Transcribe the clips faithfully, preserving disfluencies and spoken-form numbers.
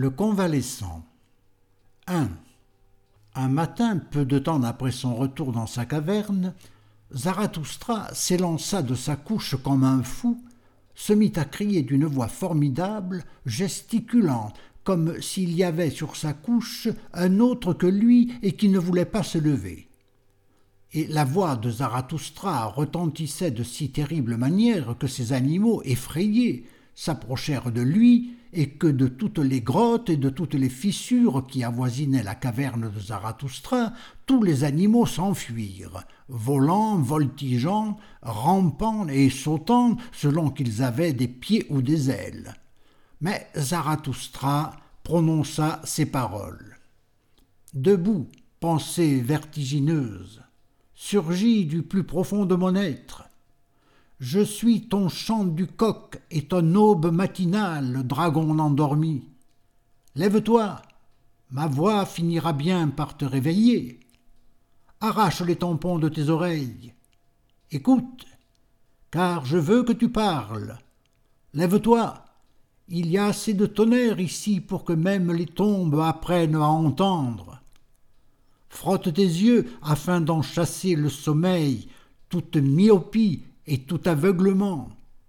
Le convalescent. un. Un matin, peu de temps après son retour dans sa caverne, Zarathustra s'élança de sa couche comme un fou, se mit à crier d'une voix formidable, gesticulant, comme s'il y avait sur sa couche un autre que lui et qui ne voulait pas se lever. Et la voix de Zarathustra retentissait de si terrible manière que ces animaux, effrayés, s'approchèrent de lui et que de toutes les grottes et de toutes les fissures qui avoisinaient la caverne de Zarathustra, tous les animaux s'enfuirent, volant, voltigeant, rampant et sautant selon qu'ils avaient des pieds ou des ailes. Mais Zarathustra prononça ces paroles. « Debout, pensée vertigineuse, surgis du plus profond de mon être. Je suis ton chant du coq et ton aube matinale, dragon endormi. Lève-toi, ma voix finira bien par te réveiller. Arrache les tampons de tes oreilles. Écoute, car je veux que tu parles. Lève-toi, il y a assez de tonnerre ici pour que même les tombes apprennent à entendre. Frotte tes yeux afin d'en chasser le sommeil, toute myopie et tout aveuglement.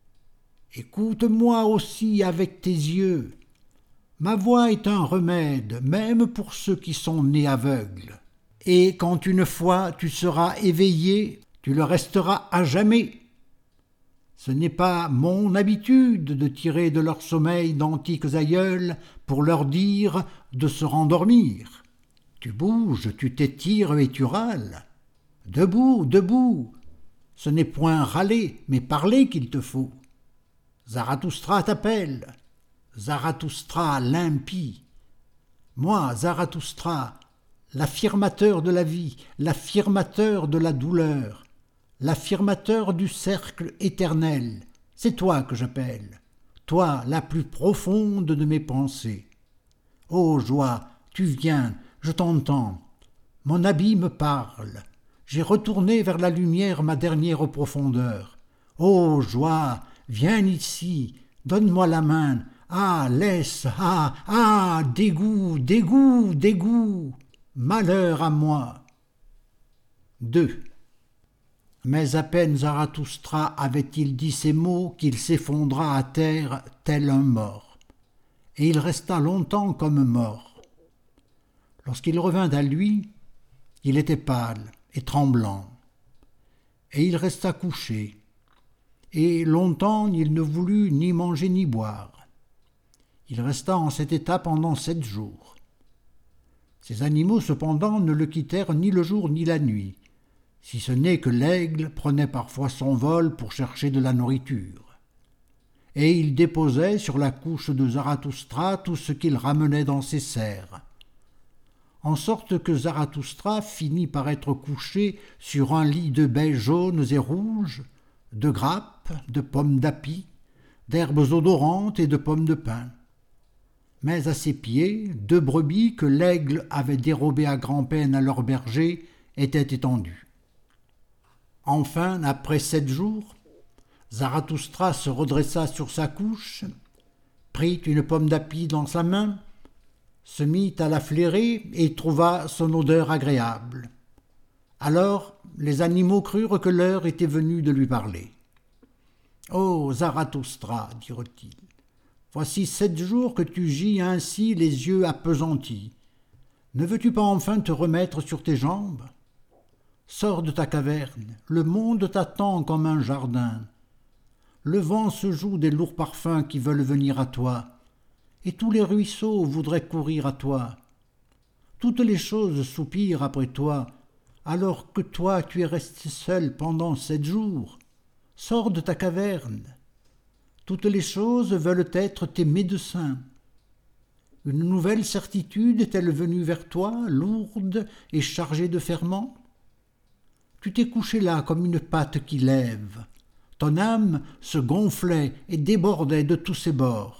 Écoute-moi aussi avec tes yeux. Ma voix est un remède, même pour ceux qui sont nés aveugles. Et quand une fois tu seras éveillé, tu le resteras à jamais. Ce n'est pas mon habitude de tirer de leur sommeil d'antiques aïeuls pour leur dire de se rendormir. Tu bouges, tu t'étires et tu râles. Debout, debout. Ce n'est point râler, mais parler qu'il te faut. Zarathustra t'appelle. Zarathustra l'impie. Moi, Zarathustra, l'affirmateur de la vie, l'affirmateur de la douleur, l'affirmateur du cercle éternel, c'est toi que j'appelle, toi la plus profonde de mes pensées. Ô joie, tu viens, je t'entends, mon habit me parle. J'ai retourné vers la lumière ma dernière profondeur. Ô joie, viens ici, donne-moi la main. Ah, laisse, ah, ah, dégoût, dégoût, dégoût. Malheur à moi. deux. Mais à peine Zarathustra avait-il dit ces mots qu'il s'effondra à terre tel un mort. Et il resta longtemps comme mort. Lorsqu'il revint à lui, il était pâle et tremblant, et il resta couché, et longtemps il ne voulut ni manger ni boire. Il resta en cet état pendant sept jours. Ces animaux cependant ne le quittèrent ni le jour ni la nuit, si ce n'est que l'aigle prenait parfois son vol pour chercher de la nourriture. Et il déposait sur la couche de Zarathustra tout ce qu'il ramenait dans ses serres, en sorte que Zarathustra finit par être couché sur un lit de baies jaunes et rouges, de grappes, de pommes d'api, d'herbes odorantes et de pommes de pin. Mais à ses pieds, deux brebis que l'aigle avait dérobées à grand-peine à leur berger étaient étendues. Enfin, après sept jours, Zarathustra se redressa sur sa couche, prit une pomme d'api dans sa main, se mit à la flairer et trouva son odeur agréable. Alors les animaux crurent que l'heure était venue de lui parler. « Ô Zarathustra, dirent-ils, voici sept jours que tu gis ainsi les yeux appesantis. Ne veux-tu pas enfin te remettre sur tes jambes ? Sors de ta caverne, le monde t'attend comme un jardin. Le vent se joue des lourds parfums qui veulent venir à toi, et tous les ruisseaux voudraient courir à toi. Toutes les choses soupirent après toi, alors que toi tu es resté seul pendant sept jours. Sors de ta caverne. Toutes les choses veulent être tes médecins. Une nouvelle certitude est-elle venue vers toi, lourde et chargée de ferments ? Tu t'es couché là comme une patte qui lève. Ton âme se gonflait et débordait de tous ses bords.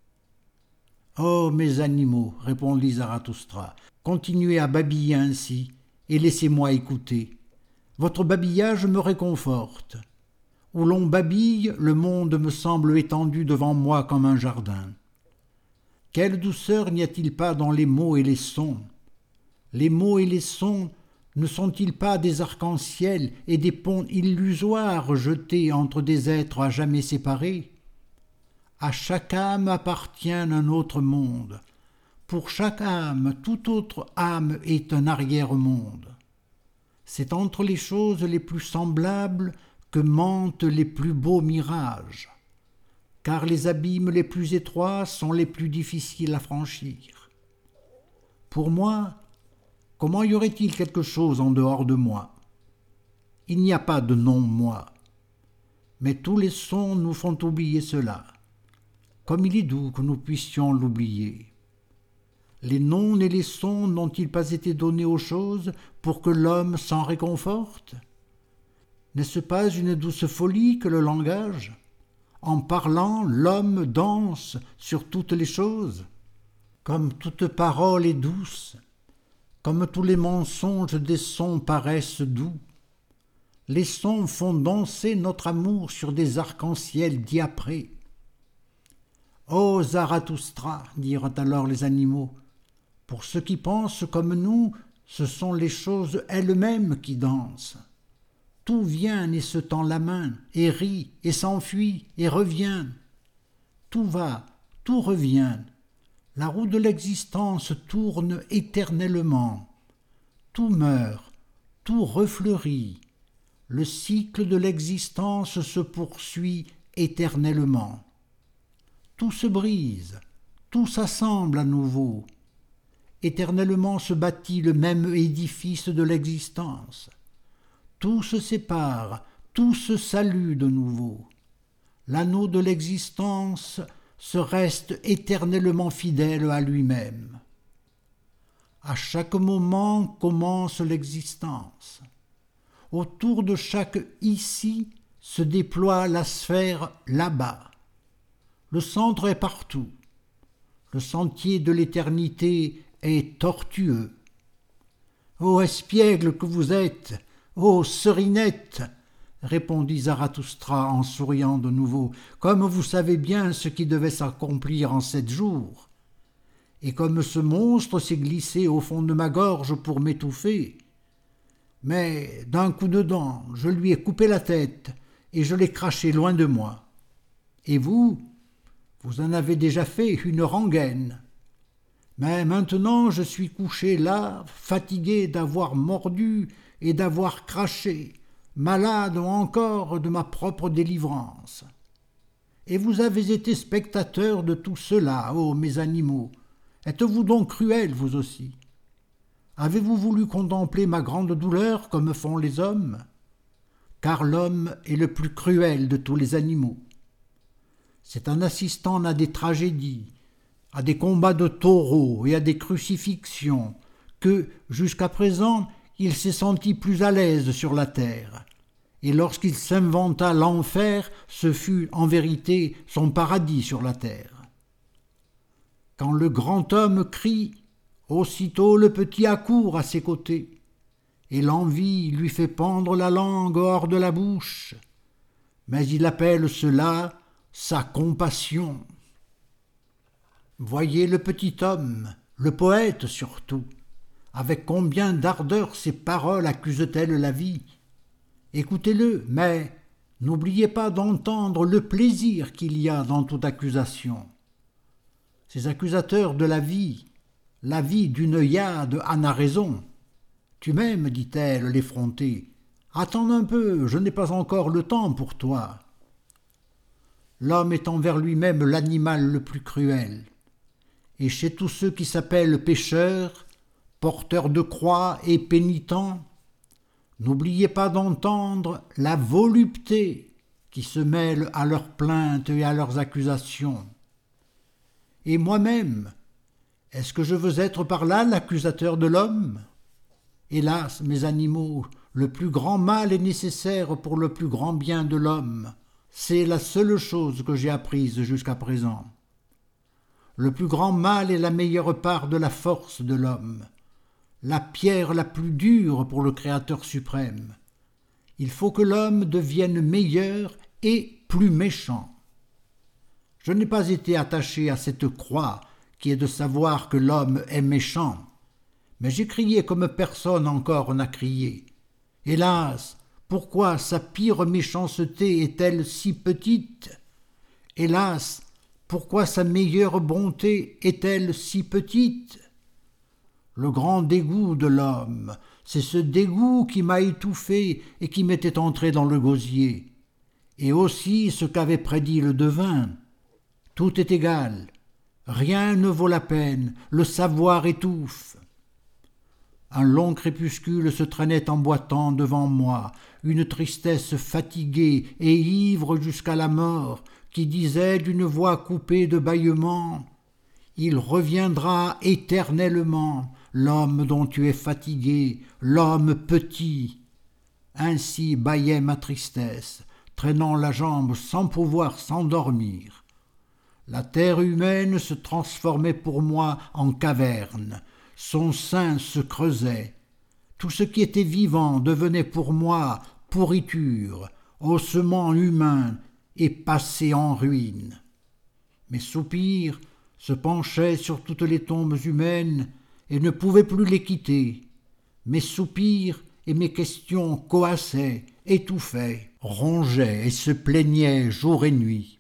« Oh, mes animaux, répondit Zarathustra, continuez à babiller ainsi, et laissez-moi écouter. Votre babillage me réconforte. Où l'on babille, le monde me semble étendu devant moi comme un jardin. Quelle douceur n'y a-t-il pas dans les mots et les sons? Les mots et les sons ne sont-ils pas des arcs-en-ciel et des ponts illusoires jetés entre des êtres à jamais séparés? À chaque âme appartient un autre monde. Pour chaque âme, toute autre âme est un arrière-monde. C'est entre les choses les plus semblables que mentent les plus beaux mirages, car les abîmes les plus étroits sont les plus difficiles à franchir. Pour moi, comment y aurait-il quelque chose en dehors de moi? Il n'y a pas de non-moi, mais tous les sons nous font oublier cela, comme il est doux que nous puissions l'oublier. Les noms et les sons n'ont-ils pas été donnés aux choses pour que l'homme s'en réconforte? N'est-ce pas une douce folie que le langage? En parlant, l'homme danse sur toutes les choses. Comme toute parole est douce, comme tous les mensonges des sons paraissent doux, les sons font danser notre amour sur des arcs-en-ciel diaprés. Ô Zarathustra, dirent alors les animaux, pour ceux qui pensent comme nous, ce sont les choses elles-mêmes qui dansent. Tout vient et se tend la main, et rit, et s'enfuit, et revient. Tout va, tout revient. La roue de l'existence tourne éternellement. Tout meurt, tout refleurit. Le cycle de l'existence se poursuit éternellement. Tout se brise, tout s'assemble à nouveau. Éternellement se bâtit le même édifice de l'existence. Tout se sépare, tout se salue de nouveau. L'anneau de l'existence se reste éternellement fidèle à lui-même. À chaque moment commence l'existence. Autour de chaque ici se déploie la sphère là-bas. Le centre est partout. Le sentier de l'éternité est tortueux. Ô espiègle que vous êtes, ô serinette, répondit Zarathustra en souriant de nouveau, comme vous savez bien ce qui devait s'accomplir en sept jours. Et comme ce monstre s'est glissé au fond de ma gorge pour m'étouffer. Mais d'un coup de dent, je lui ai coupé la tête et je l'ai craché loin de moi. Et vous, vous en avez déjà fait une rengaine. Mais maintenant je suis couché là, fatigué d'avoir mordu et d'avoir craché, malade encore de ma propre délivrance. Et vous avez été spectateurs de tout cela, ô mes animaux. Êtes-vous donc cruels, vous aussi? Avez-vous voulu contempler ma grande douleur comme font les hommes? Car l'homme est le plus cruel de tous les animaux. C'est en assistant à des tragédies, à des combats de taureaux et à des crucifixions que, jusqu'à présent, il s'est senti plus à l'aise sur la terre. Et lorsqu'il s'inventa l'enfer, ce fut en vérité son paradis sur la terre. Quand le grand homme crie, aussitôt le petit accourt à ses côtés, et l'envie lui fait pendre la langue hors de la bouche, mais il appelle cela sa compassion. Voyez le petit homme, le poète surtout, avec combien d'ardeur ses paroles accusent-elles la vie. Écoutez-le, mais n'oubliez pas d'entendre le plaisir qu'il y a dans toute accusation. Ces accusateurs de la vie, la vie d'une Iyade en a raison. Tu m'aimes, dit-elle, l'effrontée. Attends un peu, je n'ai pas encore le temps pour toi. L'homme est envers lui-même l'animal le plus cruel. Et chez tous ceux qui s'appellent pécheurs, porteurs de croix et pénitents, n'oubliez pas d'entendre la volupté qui se mêle à leurs plaintes et à leurs accusations. Et moi-même, est-ce que je veux être par là l'accusateur de l'homme? Hélas, mes animaux, le plus grand mal est nécessaire pour le plus grand bien de l'homme. C'est la seule chose que j'ai apprise jusqu'à présent. Le plus grand mal est la meilleure part de la force de l'homme, la pierre la plus dure pour le Créateur suprême. Il faut que l'homme devienne meilleur et plus méchant. Je n'ai pas été attaché à cette croix qui est de savoir que l'homme est méchant. Mais j'ai crié comme personne encore n'a crié. Hélas, pourquoi sa pire méchanceté est-elle si petite? Hélas, pourquoi sa meilleure bonté est-elle si petite? Le grand dégoût de l'homme, c'est ce dégoût qui m'a étouffé et qui m'était entré dans le gosier. Et aussi ce qu'avait prédit le devin. Tout est égal, rien ne vaut la peine, le savoir étouffe. Un long crépuscule se traînait en boitant devant moi, une tristesse fatiguée et ivre jusqu'à la mort, qui disait d'une voix coupée de bâillements « Il reviendra éternellement, l'homme dont tu es fatigué, l'homme petit. » Ainsi bâillait ma tristesse, traînant la jambe sans pouvoir s'endormir. La terre humaine se transformait pour moi en caverne, son sein se creusait. Tout ce qui était vivant devenait pour moi pourriture, ossement humain et passé en ruine. Mes soupirs se penchaient sur toutes les tombes humaines et ne pouvaient plus les quitter. Mes soupirs et mes questions coassaient, étouffaient, rongeaient et se plaignaient jour et nuit.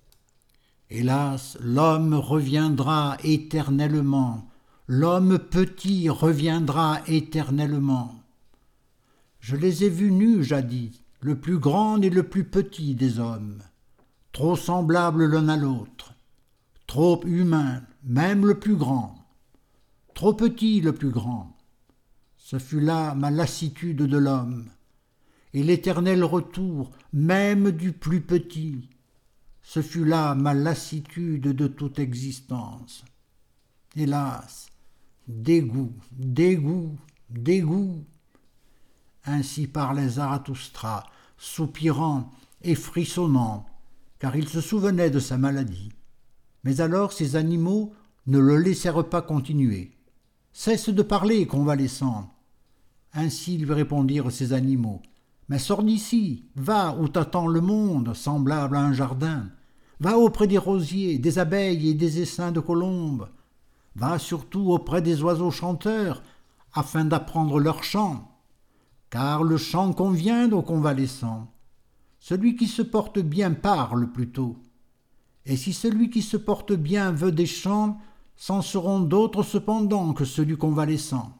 Hélas, l'homme reviendra éternellement, l'homme petit reviendra éternellement. Je les ai vus nus jadis, le plus grand et le plus petit des hommes, trop semblables l'un à l'autre, trop humains, même le plus grand, trop petit le plus grand. Ce fut là ma lassitude de l'homme, et l'éternel retour même du plus petit. Ce fut là ma lassitude de toute existence. Hélas, dégoût, dégoût, dégoût. Ainsi parlait Zarathustra, soupirant et frissonnant, car il se souvenait de sa maladie. Mais alors ces animaux ne le laissèrent pas continuer. « Cesse de parler, convalescent !» Ainsi lui répondirent ces animaux. « Mais sors d'ici, va où t'attend le monde, semblable à un jardin. Va auprès des rosiers, des abeilles et des essaims de colombes. Va surtout auprès des oiseaux chanteurs, afin d'apprendre leur chant. Car le chant convient aux convalescents. Celui qui se porte bien parle plutôt. Et si celui qui se porte bien veut des chants, c'en seront d'autres cependant que ceux du convalescent.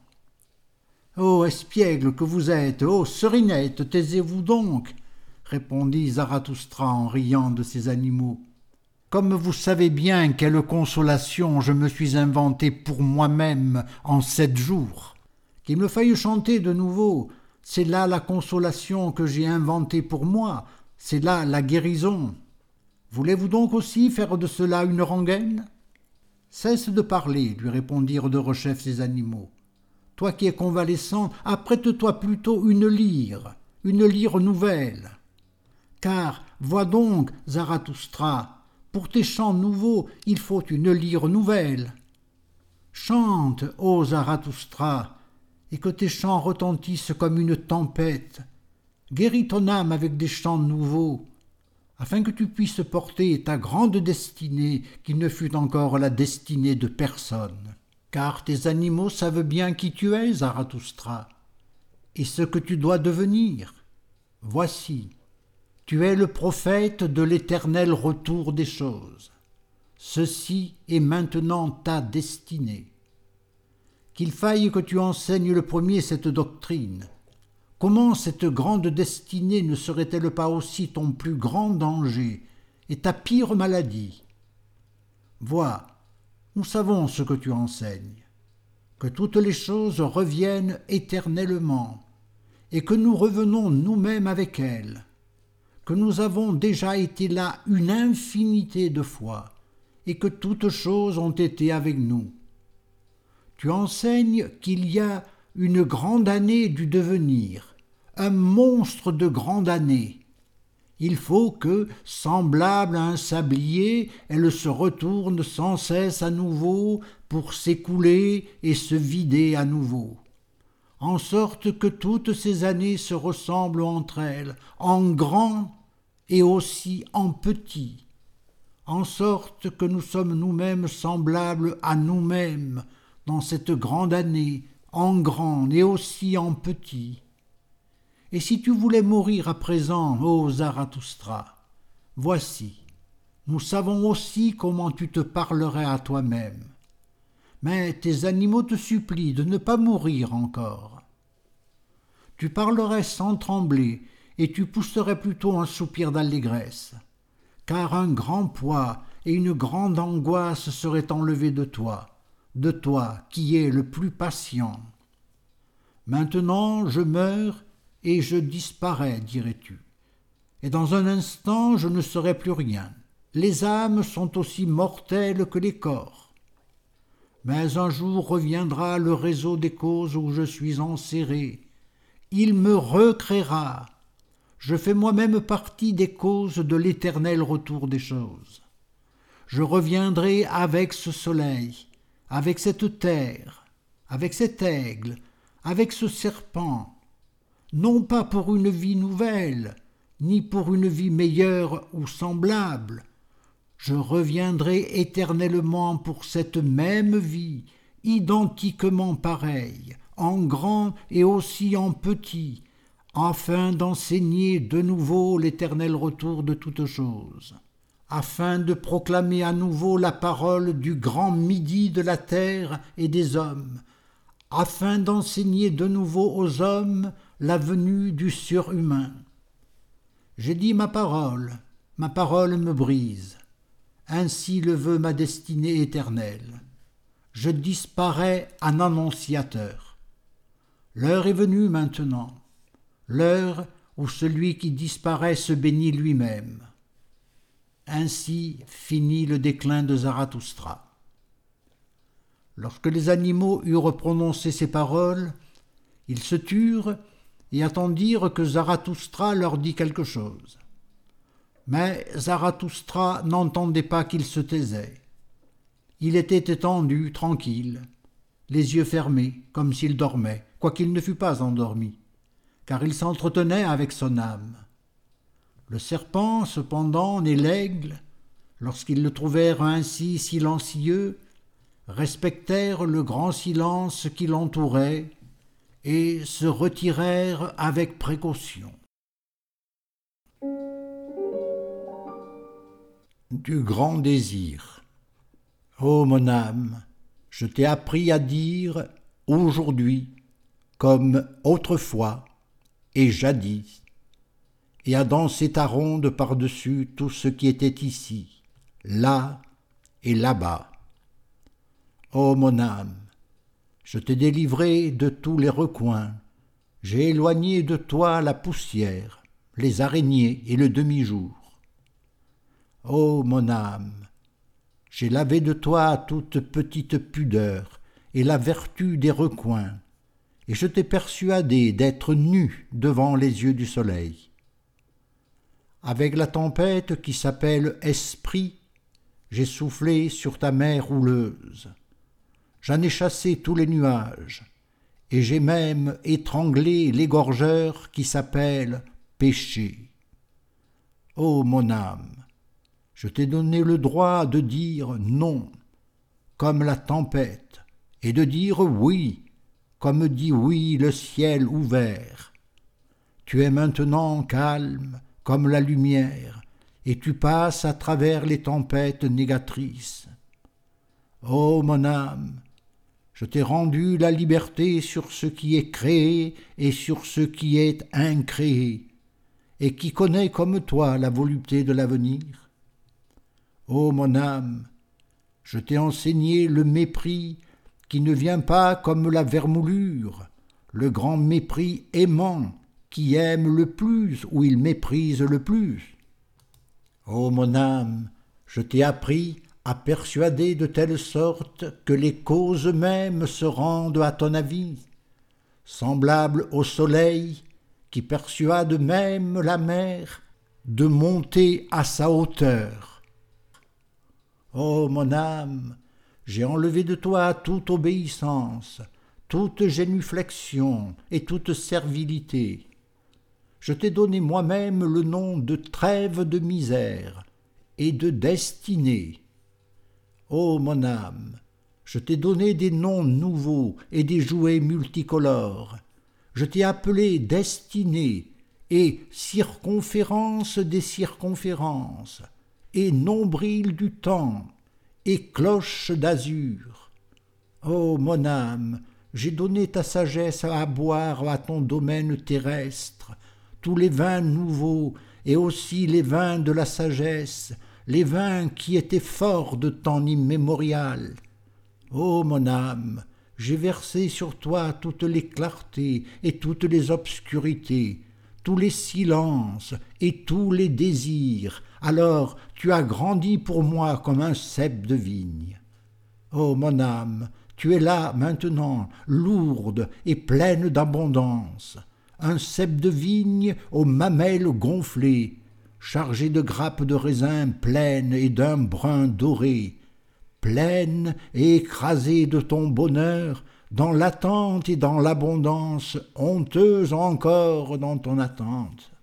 Ô espiègle que vous êtes, ô serinette, taisez-vous donc, répondit Zarathustra en riant de ces animaux. Comme vous savez bien quelle consolation je me suis inventé pour moi-même en sept jours. Qu'il me faille chanter de nouveau, c'est là la consolation que j'ai inventée pour moi, c'est là la guérison. Voulez-vous donc aussi faire de cela une rengaine? Cesse de parler, lui répondirent de rechef ces animaux. Toi qui es convalescent, apprête-toi plutôt une lyre, une lyre nouvelle. Car, vois donc, Zarathustra, pour tes chants nouveaux, il faut une lyre nouvelle. Chante, ô Zarathustra, et que tes chants retentissent comme une tempête. Guéris ton âme avec des chants nouveaux, afin que tu puisses porter ta grande destinée qui ne fut encore la destinée de personne. Car tes animaux savent bien qui tu es, Zarathustra, et ce que tu dois devenir. Voici, tu es le prophète de l'éternel retour des choses. Ceci est maintenant ta destinée. Qu'il faille que tu enseignes le premier cette doctrine. Comment cette grande destinée ne serait-elle pas aussi ton plus grand danger et ta pire maladie? Vois, nous savons ce que tu enseignes, que toutes les choses reviennent éternellement, et que nous revenons nous-mêmes avec elles, que nous avons déjà été là une infinité de fois, et que toutes choses ont été avec nous. Tu enseignes qu'il y a une grande année du devenir, un monstre de grande année. Il faut que, semblable à un sablier, elle se retourne sans cesse à nouveau pour s'écouler et se vider à nouveau, en sorte que toutes ces années se ressemblent entre elles, en grand et aussi en petit, en sorte que nous sommes nous-mêmes semblables à nous-mêmes dans cette grande année, en grand et aussi en petit. Et si tu voulais mourir à présent, ô Zarathustra, voici, nous savons aussi comment tu te parlerais à toi-même. Mais tes animaux te supplient de ne pas mourir encore. Tu parlerais sans trembler, et tu pousserais plutôt un soupir d'allégresse, car un grand poids et une grande angoisse seraient enlevés de toi, de toi qui es le plus patient. Maintenant je meurs et je disparais, dirais-tu, et dans un instant je ne serai plus rien. Les âmes sont aussi mortelles que les corps. Mais un jour reviendra le réseau des causes où je suis enserré. Il me recréera. Je fais moi-même partie des causes de l'éternel retour des choses. Je reviendrai avec ce soleil, avec cette terre, avec cet aigle, avec ce serpent, non pas pour une vie nouvelle, ni pour une vie meilleure ou semblable. Je reviendrai éternellement pour cette même vie, identiquement pareille, en grand et aussi en petit, afin d'enseigner de nouveau l'éternel retour de toutes choses, afin de proclamer à nouveau la parole du grand midi de la terre et des hommes, afin d'enseigner de nouveau aux hommes la venue du surhumain. J'ai dit ma parole, ma parole me brise. Ainsi le veut ma destinée éternelle. Je disparais en annonciateur. L'heure est venue maintenant, l'heure où celui qui disparaît se bénit lui-même. Ainsi finit le déclin de Zarathustra. Lorsque les animaux eurent prononcé ces paroles, ils se turent et attendirent que Zarathustra leur dît quelque chose. Mais Zarathustra n'entendait pas qu'il se taisait. Il était étendu, tranquille, les yeux fermés, comme s'il dormait, quoiqu'il ne fût pas endormi, car il s'entretenait avec son âme. Le serpent, cependant, et l'aigle, lorsqu'ils le trouvèrent ainsi silencieux, respectèrent le grand silence qui l'entourait et se retirèrent avec précaution. Du grand désir. Ô mon âme, je t'ai appris à dire aujourd'hui, comme autrefois et jadis, et à danser ta ronde par-dessus tout ce qui était ici, là et là-bas. Ô mon âme, je t'ai délivré de tous les recoins, j'ai éloigné de toi la poussière, les araignées et le demi-jour. Ô mon âme, j'ai lavé de toi toute petite pudeur et la vertu des recoins, et je t'ai persuadé d'être nu devant les yeux du soleil. Avec la tempête qui s'appelle esprit, j'ai soufflé sur ta mer rouleuse. J'en ai chassé tous les nuages, et j'ai même étranglé l'égorgeur qui s'appelle péché. Ô mon âme, je t'ai donné le droit de dire non, comme la tempête, et de dire oui, comme dit oui le ciel ouvert. Tu es maintenant calme comme la lumière, et tu passes à travers les tempêtes négatrices. Ô mon âme, je t'ai rendu la liberté sur ce qui est créé et sur ce qui est incréé, et qui connaît comme toi la volupté de l'avenir. Ô mon âme, je t'ai enseigné le mépris qui ne vient pas comme la vermoulure, le grand mépris aimant qui aime le plus ou il méprise le plus. Ô mon âme, je t'ai appris à persuader de telle sorte que les causes mêmes se rendent à ton avis, semblable au soleil qui persuade même la mer de monter à sa hauteur. Ô mon âme, j'ai enlevé de toi toute obéissance, toute génuflexion et toute servilité. Je t'ai donné moi-même le nom de trêve de misère, et de destinée. Ô mon âme, je t'ai donné des noms nouveaux et des jouets multicolores. Je t'ai appelé destinée et circonférence des circonférences, et nombril du temps, et cloche d'azur. Ô mon âme, j'ai donné ta sagesse à boire à ton domaine terrestre, tous les vins nouveaux et aussi les vins de la sagesse, les vins qui étaient forts de temps immémorial. Ô mon âme, j'ai versé sur toi toutes les clartés et toutes les obscurités, tous les silences et tous les désirs, alors tu as grandi pour moi comme un cep de vigne. Ô mon âme, tu es là maintenant, lourde et pleine d'abondance, un cep de vigne aux mamelles gonflées, chargé de grappes de raisin pleines et d'un brun doré, pleine et écrasée de ton bonheur, dans l'attente et dans l'abondance, honteuse encore dans ton attente.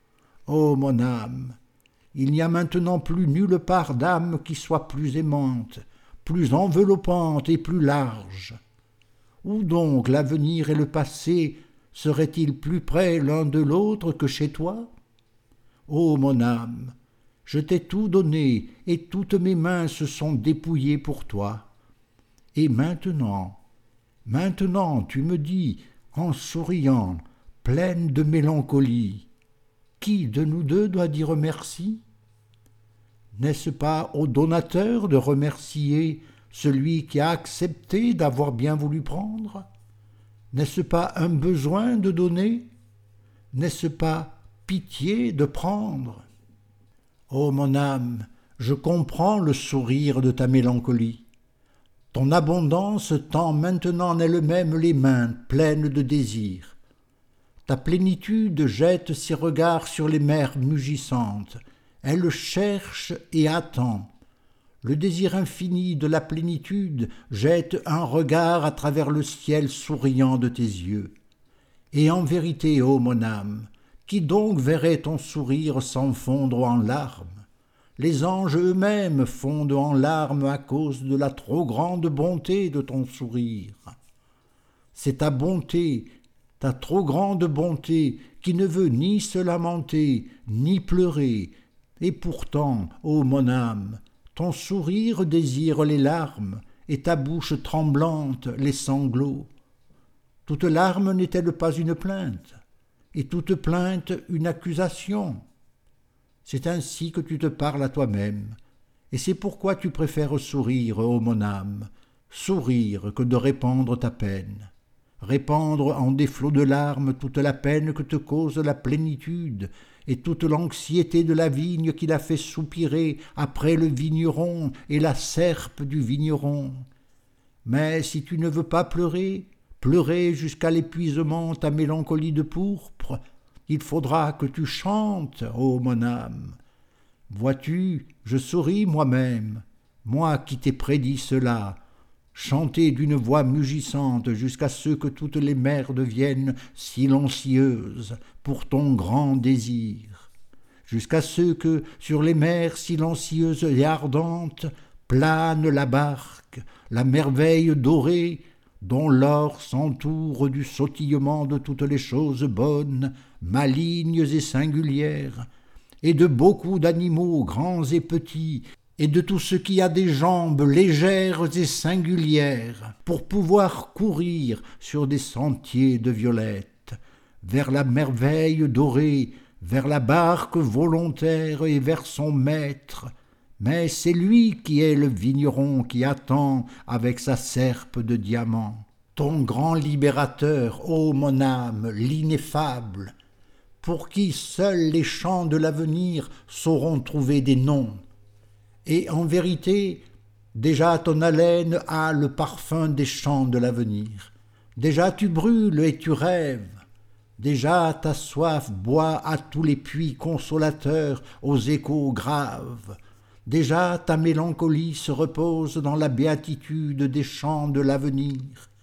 Ô mon âme, il n'y a maintenant plus nulle part d'âme qui soit plus aimante, plus enveloppante et plus large. Où donc l'avenir et le passé seraient-ils plus près l'un de l'autre que chez toi? Ô mon âme, je t'ai tout donné et toutes mes mains se sont dépouillées pour toi. Et maintenant, maintenant tu me dis, en souriant, pleine de mélancolie, qui de nous deux doit dire merci? N'est-ce pas au donateur de remercier celui qui a accepté d'avoir bien voulu prendre? N'est-ce pas un besoin de donner? N'est-ce pas pitié de prendre? Ô mon âme, je comprends le sourire de ta mélancolie. Ton abondance tend maintenant en elle-même les mains pleines de désir. Ta plénitude jette ses regards sur les mers mugissantes. Elle cherche et attend. Le désir infini de la plénitude jette un regard à travers le ciel souriant de tes yeux. Et en vérité, ô mon âme, qui donc verrait ton sourire sans fondre en larmes? Les anges eux-mêmes fondent en larmes à cause de la trop grande bonté de ton sourire. C'est ta bonté, ta trop grande bonté, qui ne veut ni se lamenter, ni pleurer. Et pourtant, ô mon âme, ton sourire désire les larmes, et ta bouche tremblante les sanglots. Toute larme n'est-elle pas une plainte, et toute plainte une accusation? C'est ainsi que tu te parles à toi-même, et c'est pourquoi tu préfères sourire, ô mon âme, sourire que de répandre ta peine, répandre en des flots de larmes toute la peine que te cause la plénitude, et toute l'anxiété de la vigne qui l'a fait soupirer après le vigneron et la serpe du vigneron. Mais si tu ne veux pas pleurer, pleurer jusqu'à l'épuisement ta mélancolie de pourpre, il faudra que tu chantes, ô mon âme. Vois-tu, je souris moi-même, moi qui t'ai prédit cela, chanter d'une voix mugissante jusqu'à ce que toutes les mers deviennent silencieuses pour ton grand désir, jusqu'à ce que, sur les mers silencieuses et ardentes, plane la barque, la merveille dorée, dont l'or s'entoure du sautillement de toutes les choses bonnes, malignes et singulières, et de beaucoup d'animaux grands et petits, et de tout ce qui a des jambes légères et singulières, pour pouvoir courir sur des sentiers de violettes, vers la merveille dorée, vers la barque volontaire et vers son maître. Mais c'est lui qui est le vigneron qui attend avec sa serpe de diamants. Ton grand libérateur, ô mon âme, l'ineffable, pour qui seuls les chants de l'avenir sauront trouver des noms. Et en vérité, déjà ton haleine a le parfum des chants de l'avenir. Déjà tu brûles et tu rêves. Déjà ta soif boit à tous les puits consolateurs aux échos graves. Déjà ta mélancolie se repose dans la béatitude des chants de l'avenir.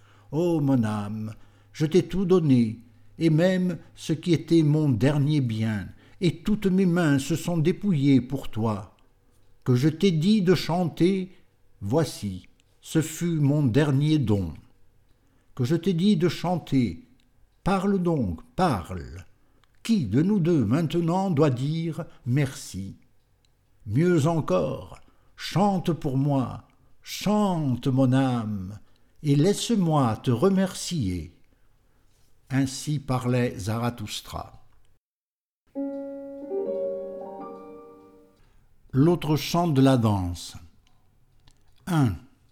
Ô mon âme, je t'ai tout donné, et même ce qui était mon dernier bien, et toutes mes mains se sont dépouillées pour toi. que je t'ai dit de chanter, voici, ce fut mon dernier don. Que je t'ai dit de chanter, parle donc, parle. Qui de nous deux maintenant doit dire merci? Mieux encore, chante pour moi, chante mon âme, et laisse-moi te remercier. Ainsi parlait Zarathustra. L'autre chant de la danse. un.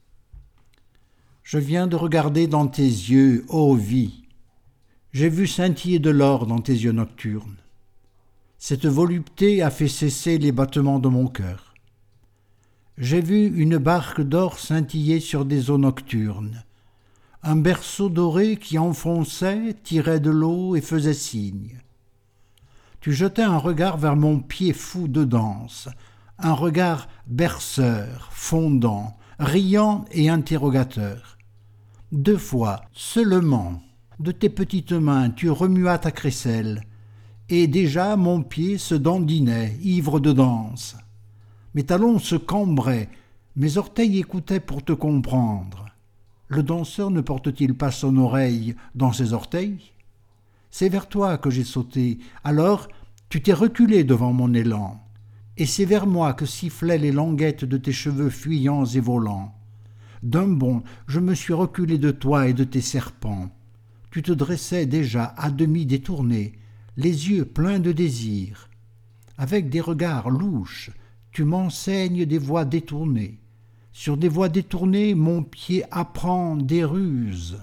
Je viens de regarder dans tes yeux, ô vie. J'ai vu scintiller de l'or dans tes yeux nocturnes. Cette volupté a fait cesser les battements de mon cœur. J'ai vu une barque d'or scintiller sur des eaux nocturnes. Un berceau doré qui enfonçait, tirait de l'eau et faisait signe. Tu jetais un regard vers mon pied fou de danse, un regard berceur, fondant, riant et interrogateur. Deux fois, seulement, de tes petites mains tu remuas ta crécelle, et déjà mon pied se dandinait, ivre de danse. Mes talons se cambraient, mes orteils écoutaient pour te comprendre. Le danseur ne porte-t-il pas son oreille dans ses orteils? C'est vers toi que j'ai sauté, alors tu t'es reculé devant mon élan, et c'est vers moi que sifflaient les languettes de tes cheveux fuyants et volants. D'un bond, je me suis reculé de toi et de tes serpents. Tu te dressais déjà à demi détourné, les yeux pleins de désir. Avec des regards louches, tu m'enseignes des voies détournées. Sur des voies détournées, mon pied apprend des ruses.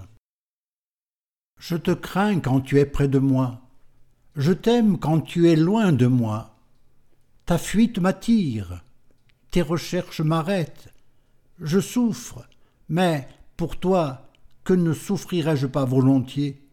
Je te crains quand tu es près de moi. Je t'aime quand tu es loin de moi. Ta fuite m'attire, tes recherches m'arrêtent. Je souffre, mais pour toi, que ne souffrirais-je pas volontiers?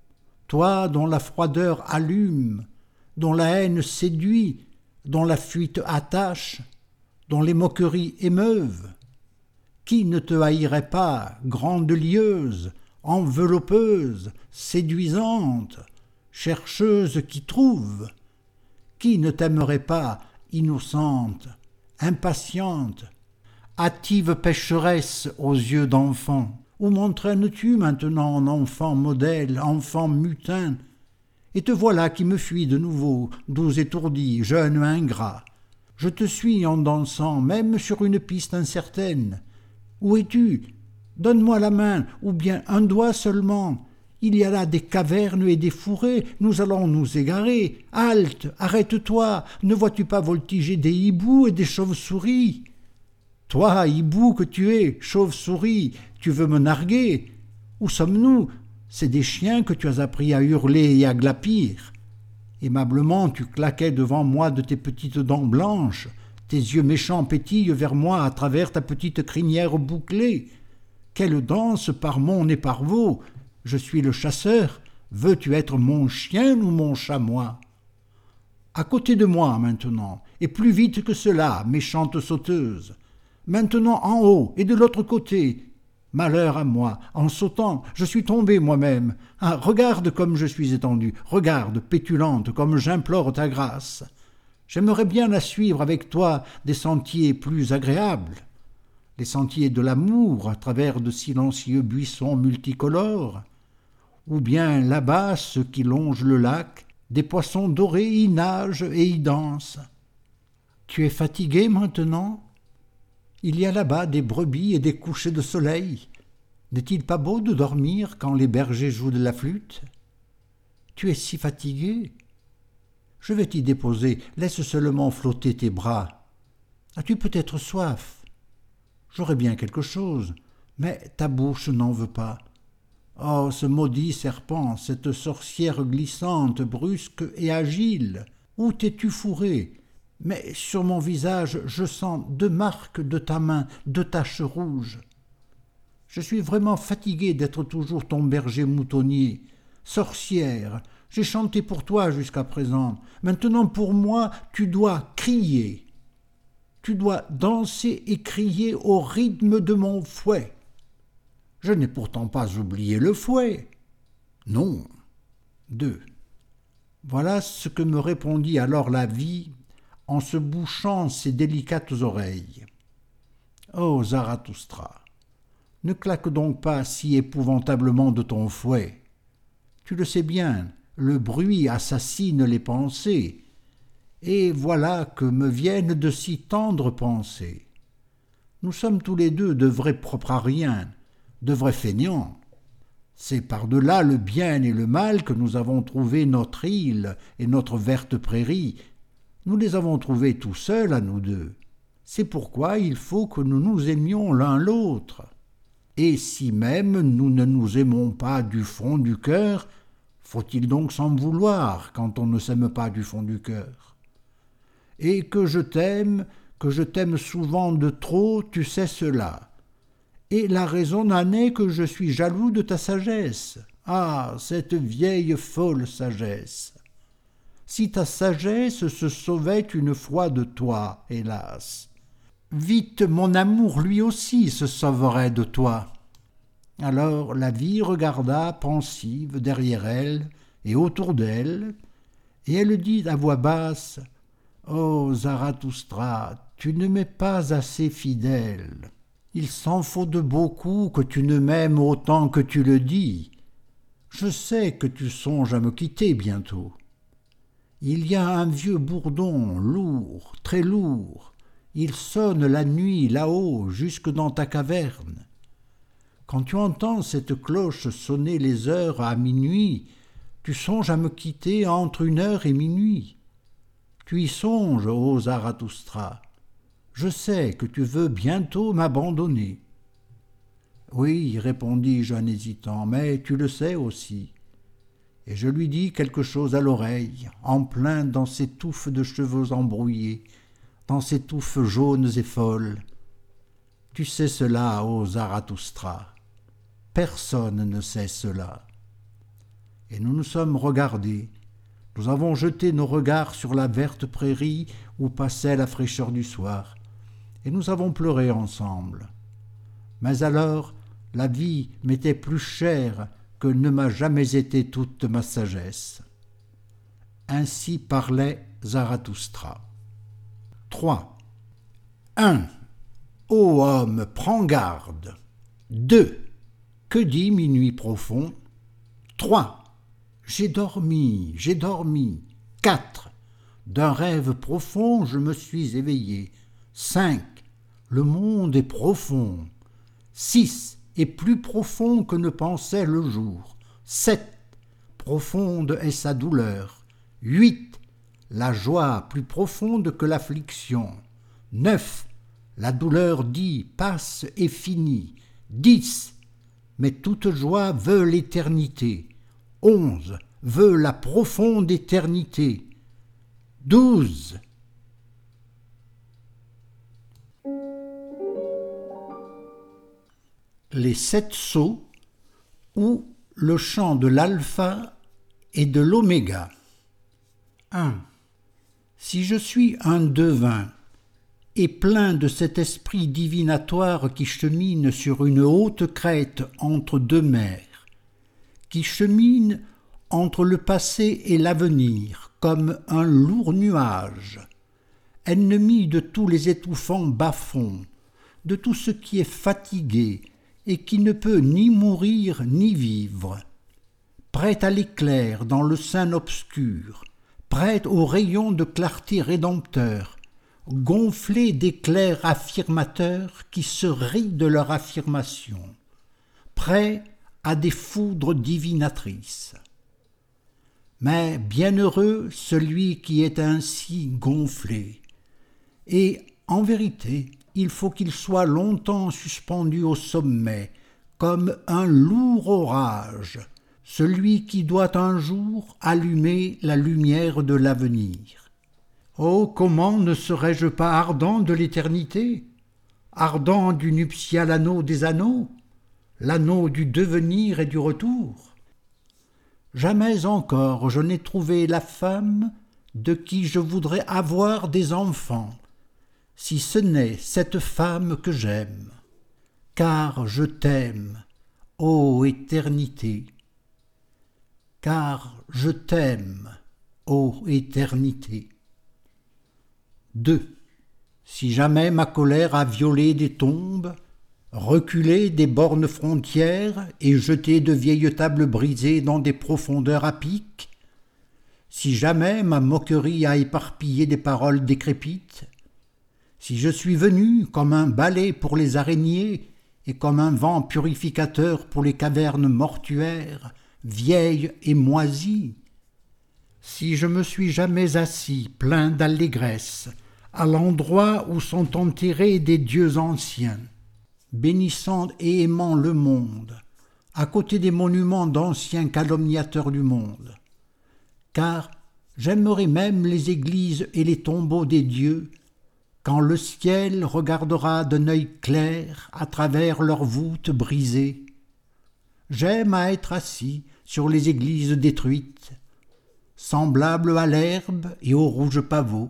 Toi dont la froideur allume, dont la haine séduit, dont la fuite attache, dont les moqueries émeuvent. Qui ne te haïrait pas, grande lieuse, enveloppeuse, séduisante, chercheuse qui trouve? Qui ne t'aimerait pas, innocente, impatiente, hâtive pécheresse aux yeux d'enfant? Où m'entraînes-tu maintenant en enfant modèle, enfant mutin? Et te voilà qui me fuis de nouveau, doux étourdi, jeune ingrat. Je te suis en dansant, même sur une piste incertaine. Où es-tu? Donne-moi la main, ou bien un doigt seulement. Il y a là des cavernes et des fourrés, nous allons nous égarer. Halte, arrête-toi, ne vois-tu pas voltiger des hiboux et des chauves-souris? Toi, hibou que tu es, chauve-souris, tu veux me narguer? Où sommes-nous? C'est des chiens que tu as appris à hurler et à glapir. Aimablement, tu claquais devant moi de tes petites dents blanches. Tes yeux méchants pétillent vers moi à travers ta petite crinière bouclée. Quelle danse par mon et par veau! Je suis le chasseur. Veux-tu être mon chien ou mon chamois? À côté de moi maintenant, et plus vite que cela, méchante sauteuse. Maintenant en haut et de l'autre côté. Malheur à moi, en sautant, je suis tombé moi-même. Ah, regarde comme je suis étendue, regarde, pétulante, comme j'implore ta grâce. J'aimerais bien la suivre avec toi des sentiers plus agréables. Les sentiers de l'amour à travers de silencieux buissons multicolores. Ou bien là-bas, ceux qui longent le lac, des poissons dorés y nagent et y dansent. Tu es fatigué maintenant? Il y a là-bas des brebis et des couchers de soleil. N'est-il pas beau de dormir quand les bergers jouent de la flûte? Tu es si fatigué. Je vais t'y déposer, laisse seulement flotter tes bras. As-tu peut-être soif? J'aurais bien quelque chose, mais ta bouche n'en veut pas. Oh, ce maudit serpent, cette sorcière glissante, brusque et agile, où t'es-tu fourré? Mais sur mon visage, je sens deux marques de ta main, deux taches rouges. Je suis vraiment fatigué d'être toujours ton berger moutonnier. Sorcière, j'ai chanté pour toi jusqu'à présent. Maintenant pour moi, tu dois crier. Tu dois danser et crier au rythme de mon fouet. Je n'ai pourtant pas oublié le fouet. Non. deux. Voilà ce que me répondit alors la vie, en se bouchant ses délicates oreilles. Ô Zarathustra, ne claque donc pas si épouvantablement de ton fouet. Tu le sais bien, le bruit assassine les pensées, et voilà que me viennent de si tendres pensées. Nous sommes tous les deux de vrais propres à rien, de vrais feignants. C'est par-delà le bien et le mal que nous avons trouvé notre île et notre verte prairie. Nous les avons trouvés tout seuls à nous deux. C'est pourquoi il faut que nous nous aimions l'un l'autre. Et si même nous ne nous aimons pas du fond du cœur, faut-il donc s'en vouloir quand on ne s'aime pas du fond du cœur? Et que je t'aime, que je t'aime souvent de trop, tu sais cela. Et la raison n'en est que je suis jaloux de ta sagesse. Ah, cette vieille folle sagesse! Si ta sagesse se sauvait une fois de toi, hélas! Vite mon amour lui aussi se sauverait de toi. Alors la vie regarda pensive derrière elle et autour d'elle, et elle dit à voix basse: « Ô Zarathustra, tu ne m'es pas assez fidèle. Il s'en faut de beaucoup que tu ne m'aimes autant que tu le dis. Je sais que tu songes à me quitter bientôt. Il y a un vieux bourdon lourd, très lourd. Il sonne la nuit là-haut, jusque dans ta caverne. Quand tu entends cette cloche sonner les heures à minuit, tu songes à me quitter entre une heure et minuit. Tu y songes, ô Zarathustra. Je sais que tu veux bientôt m'abandonner. » « Oui, répondis-je en hésitant, mais tu le sais aussi. » Et je lui dis quelque chose à l'oreille, en plein dans ses touffes de cheveux embrouillés, dans ses touffes jaunes et folles. « Tu sais cela, ô Zarathustra. Personne ne sait cela. » Et nous nous sommes regardés. Nous avons jeté nos regards sur la verte prairie où passait la fraîcheur du soir, et nous avons pleuré ensemble. Mais alors, la vie m'était plus chère que ne m'a jamais été toute ma sagesse. Ainsi parlait Zarathustra. trois. un. Ô homme, prends garde. deux. Que dit minuit profond? trois. J'ai dormi, j'ai dormi. quatre. D'un rêve profond je me suis éveillé. cinq. Le monde est profond. six. Est plus profond que ne pensait le jour. sept. Profonde est sa douleur. huit. La joie plus profonde que l'affliction. neuf. La douleur dit passe et finit. dix. Mais toute joie veut l'éternité. onze. Veut la profonde éternité. douze. Les sept sceaux ou le chant de l'alpha et de l'oméga. un. Si je suis un devin et plein de cet esprit divinatoire qui chemine sur une haute crête entre deux mers, qui chemine entre le passé et l'avenir comme un lourd nuage, ennemi de tous les étouffants bas-fonds, de tout ce qui est fatigué et qui ne peut ni mourir ni vivre, prête à l'éclair dans le sein obscur, prête aux rayons de clarté rédempteur, gonflée d'éclairs affirmateurs qui se rient de leur affirmation, prêt à des foudres divinatrices. Mais bienheureux celui qui est ainsi gonflé, et en vérité, il faut qu'il soit longtemps suspendu au sommet, comme un lourd orage, celui qui doit un jour allumer la lumière de l'avenir. Oh, comment ne serais-je pas ardent de l'éternité, ardent du nuptial anneau des anneaux, l'anneau du devenir et du retour? Jamais encore je n'ai trouvé la femme de qui je voudrais avoir des enfants, si ce n'est cette femme que j'aime, car je t'aime, ô éternité, car je t'aime, ô éternité. deux. Si jamais ma colère a violé des tombes, reculé des bornes frontières et jeté de vieilles tables brisées dans des profondeurs à pic, si jamais ma moquerie a éparpillé des paroles décrépites, si je suis venu comme un balai pour les araignées et comme un vent purificateur pour les cavernes mortuaires, vieilles et moisies, si je me suis jamais assis plein d'allégresse à l'endroit où sont enterrés des dieux anciens, bénissant et aimant le monde, à côté des monuments d'anciens calomniateurs du monde, car j'aimerai même les églises et les tombeaux des dieux, quand le ciel regardera d'un œil clair à travers leurs voûtes brisées. J'aime à être assis sur les églises détruites, semblable à l'herbe et au rouge pavot.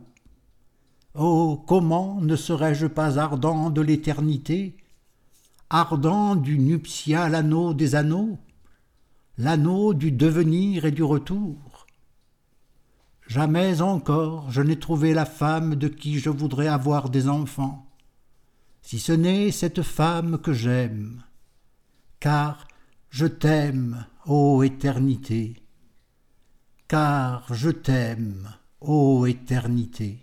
Oh, comment ne serais-je pas ardent de l'éternité, ardent du nuptial anneau des anneaux, l'anneau du devenir et du retour. Jamais encore je n'ai trouvé la femme de qui je voudrais avoir des enfants, si ce n'est cette femme que j'aime, car je t'aime, ô éternité, car je t'aime, ô éternité.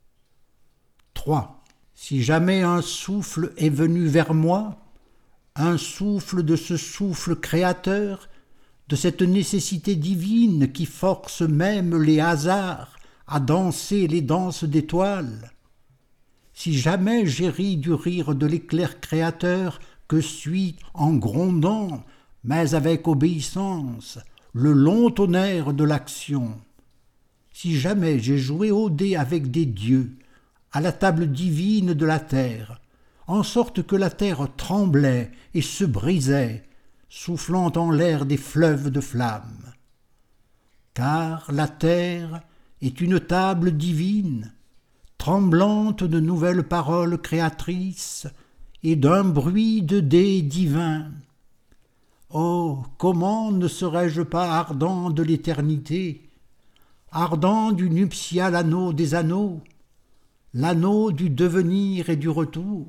trois. Si jamais un souffle est venu vers moi, un souffle de ce souffle créateur, de cette nécessité divine qui force même les hasards à danser les danses d'étoiles, si jamais j'ai ri du rire de l'éclair créateur que suit en grondant, mais avec obéissance, le long tonnerre de l'action, si jamais j'ai joué au dé avec des dieux, à la table divine de la terre, en sorte que la terre tremblait et se brisait, soufflant en l'air des fleuves de flammes. Car la terre est une table divine, tremblante de nouvelles paroles créatrices et d'un bruit de dés divins. Oh, comment ne serais-je pas ardent de l'éternité, ardent du nuptial anneau des anneaux, l'anneau du devenir et du retour.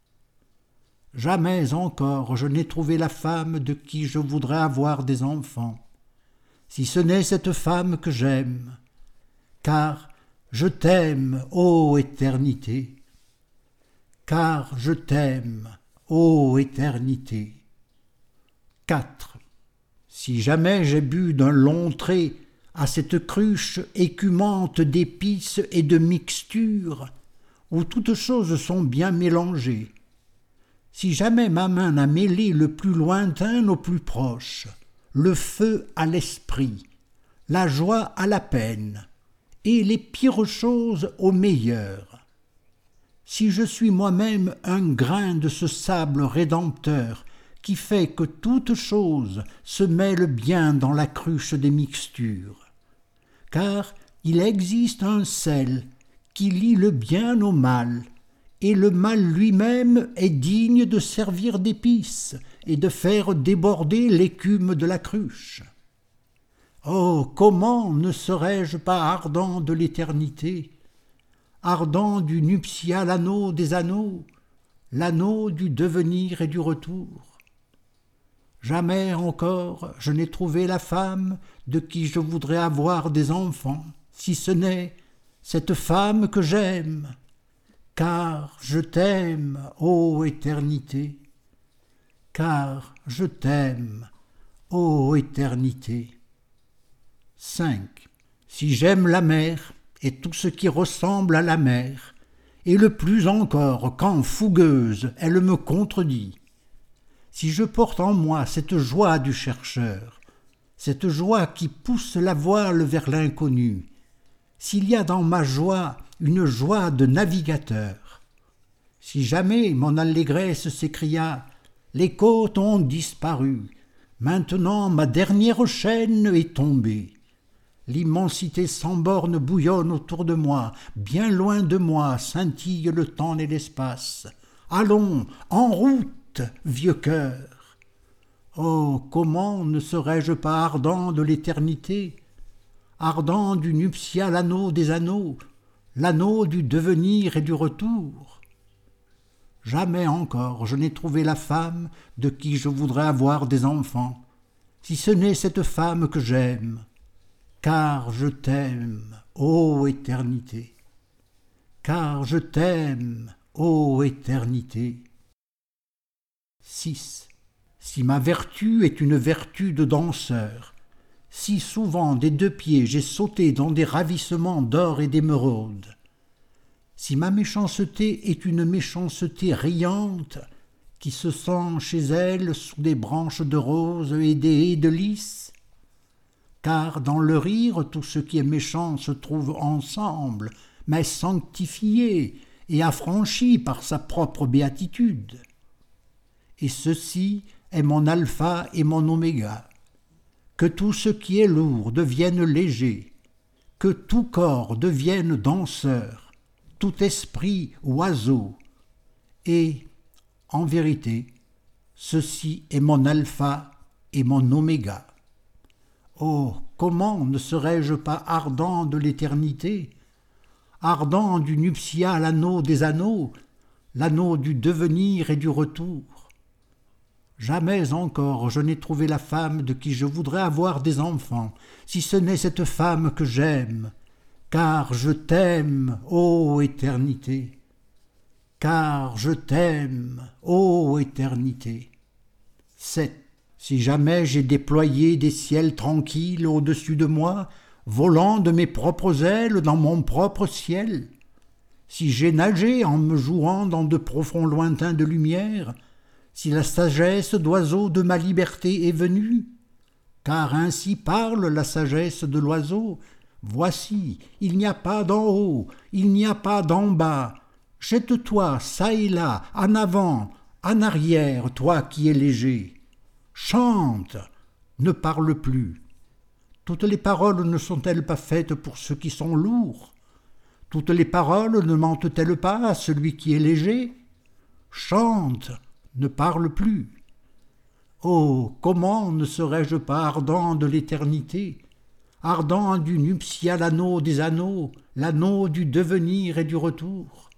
Jamais encore je n'ai trouvé la femme de qui je voudrais avoir des enfants, si ce n'est cette femme que j'aime, car je t'aime, ô éternité, car je t'aime, ô éternité. quatre. Si jamais j'ai bu d'un long trait à cette cruche écumante d'épices et de mixtures, où toutes choses sont bien mélangées, si jamais ma main n'a mêlé le plus lointain au plus proche, le feu à l'esprit, la joie à la peine, et les pires choses au meilleur, si je suis moi-même un grain de ce sable rédempteur qui fait que toute chose se mêle bien dans la cruche des mixtures, car il existe un sel qui lie le bien au mal, et le mal lui-même est digne de servir d'épice et de faire déborder l'écume de la cruche. Oh, comment ne serais-je pas ardent de l'éternité, ardent du nuptial anneau des anneaux, l'anneau du devenir et du retour. Jamais encore je n'ai trouvé la femme de qui je voudrais avoir des enfants, si ce n'est cette femme que j'aime, car je t'aime, ô éternité, car je t'aime, ô éternité. cinq. Si j'aime la mer et tout ce qui ressemble à la mer, et le plus encore quand fougueuse elle me contredit, si je porte en moi cette joie du chercheur, cette joie qui pousse la voile vers l'inconnu, s'il y a dans ma joie une joie de navigateur, si jamais mon allégresse s'écria « Les côtes ont disparu, maintenant ma dernière chaîne est tombée. L'immensité sans borne bouillonne autour de moi, bien loin de moi scintille le temps et l'espace. Allons, en route, vieux cœur ! Oh, comment ne serais-je pas ardent de l'éternité, ardent du nuptial anneau des anneaux, l'anneau du devenir et du retour. Jamais encore je n'ai trouvé la femme de qui je voudrais avoir des enfants, si ce n'est cette femme que j'aime, car je t'aime, ô éternité, car je t'aime, ô éternité. six. Si ma vertu est une vertu de danseur, si souvent des deux pieds j'ai sauté dans des ravissements d'or et d'émeraude, si ma méchanceté est une méchanceté riante, qui se sent chez elle sous des branches de roses et des haies de lys, car dans le rire tout ce qui est méchant se trouve ensemble, mais sanctifié et affranchi par sa propre béatitude. Et ceci est mon alpha et mon oméga. Que tout ce qui est lourd devienne léger, que tout corps devienne danseur, tout esprit oiseau. Et, en vérité, ceci est mon alpha et mon oméga. Oh, comment ne serais-je pas ardent de l'éternité, ardent du nuptial anneau des anneaux, l'anneau du devenir et du retour. Jamais encore je n'ai trouvé la femme de qui je voudrais avoir des enfants, si ce n'est cette femme que j'aime, car je t'aime, ô éternité, car je t'aime, ô éternité. sept. Si jamais j'ai déployé des ciels tranquilles au-dessus de moi, volant de mes propres ailes dans mon propre ciel, si j'ai nagé en me jouant dans de profonds lointains de lumière, si la sagesse d'oiseau de ma liberté est venue, car ainsi parle la sagesse de l'oiseau, voici, il n'y a pas d'en haut, il n'y a pas d'en bas, jette-toi çà et là, en avant, en arrière, toi qui es léger. Chante, ne parle plus. Toutes les paroles ne sont-elles pas faites pour ceux qui sont lourds? Toutes les paroles ne mentent-elles pas à celui qui est léger? Chante, ne parle plus. Oh, comment ne serais-je pas ardent de l'éternité, ardent du nuptial anneau des anneaux, l'anneau du devenir et du retour?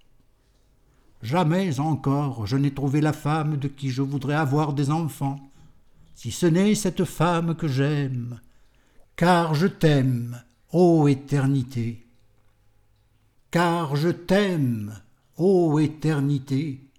Jamais encore je n'ai trouvé la femme de qui je voudrais avoir des enfants, si ce n'est cette femme que j'aime, car je t'aime, ô éternité, car je t'aime, ô éternité.